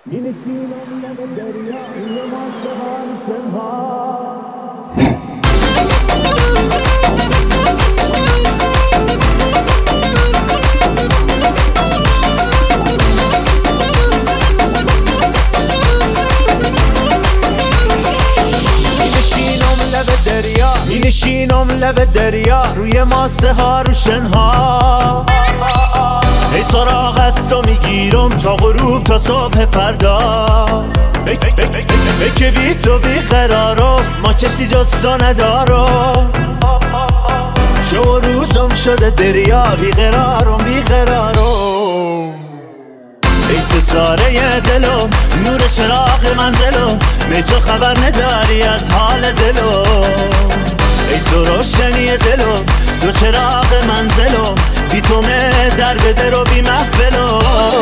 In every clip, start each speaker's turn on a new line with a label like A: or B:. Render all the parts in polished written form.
A: می‌نشینم لب دریا روی ماسه‌ها شنها می‌نشینم لب دریا روی ماسه ها رو شنها ای سراغ از تو میگیرم تا غروب تا صبح فردا که بی تو بیقرارم ما کسی جز تو ندارم شو روزم شده دریا بیقرارم ای ستاره دلم نور چراغ منزلم می تو خبر نداری از حال دلم ای تو روشنی دلم تو چراغ منزلم بی تو در بده رو بی محفلم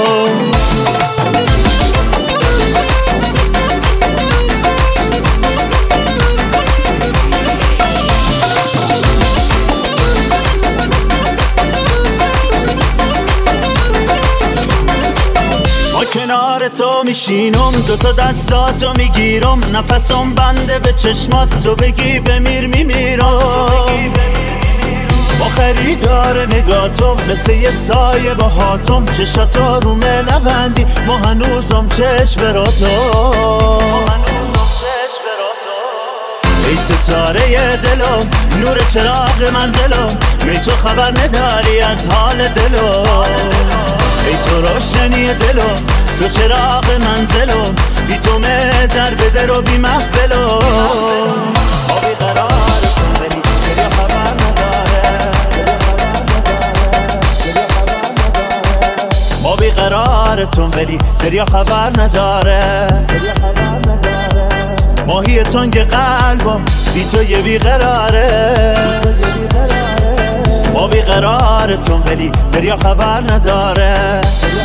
A: کنار تو میشینم دوتا دستاتو میگیرم نفسم بنده به چشمات تو بگی بمیر میمیرم با خریدار نگاتم مثل یه سایه با هاتم چشاتا رو نبندی ما هنوزم چشم براتم ای ستاره دلم نور چراغ منزلم می تو خبر نداری از حال دلم ای تو روشنی دلم تو چراغ منزلم بی تو در بده رو بی محفلم ما بیقرارتون ولی دریا خبر نداره ما بیقرارتون ولی دریا خبر نداره ماهی تنگ قلبم بی تو یه بیقراره ما بیقرارتون ولی دریا خبر نداره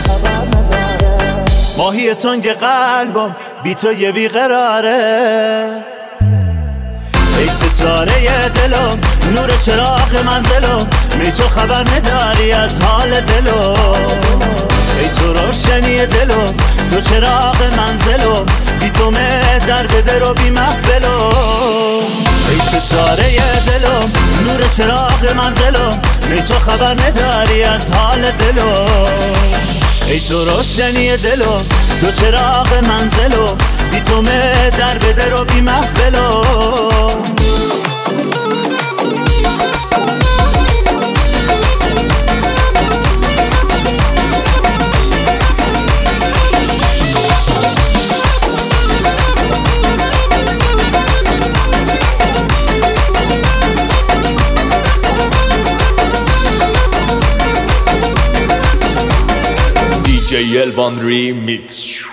A: ماهی تنگ قلبم بی تو یه بیقراره ای ستاره دلم نور چراغ منزلم می تو خبر نداری از حال دلم ای تو روشنی دلم تو چراغ منزلم بی تو در بده رو بی محفلم ای ستاره دلم نور چراغ منزلم می تو خبر نداری از حال دلم ای تو روشنی دلم تو چراغ منزلم بی تو در بده رو بی محفلم
B: DJ Elvan Remix.